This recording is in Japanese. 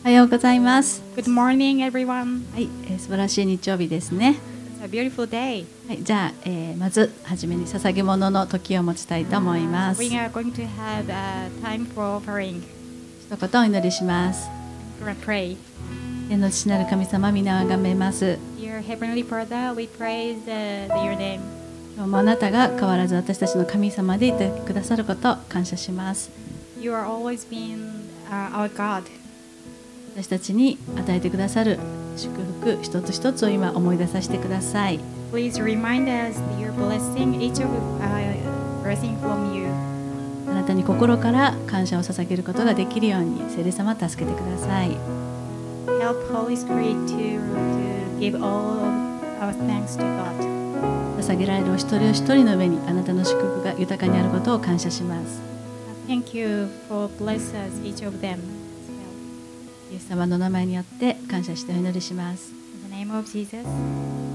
おはようございます。 Good morning, everyone. はい、素晴らしい日曜日ですね。 It's a beautiful day. はい、じゃあ、まずはじめに捧げ物の時を持ちたいと思います。 We are going to have a time for offering. 一言お祈りします。 Pray. 天の父なる神様、皆をあがめます。 Dear Heavenly Father, we praise your name. 今日もあなたが変わらず私たちの神様でいてくださることを感謝します。 You are always been our God. 私たちに与えてくださる祝福一つ一つを今思い出させてください。 Please remind us that your blessing, each of blessing from you. あなたに心から感謝を捧げることができるように聖霊様助けてください。 Help Holy Spirit to give all our thanks to God. 捧げられるお一人お一人の上にあなたの祝福が豊かにあることを感謝します。 Thank you for bless us, each of them. イエス様の名前によって感謝してお祈りします。 In the name of Jesus.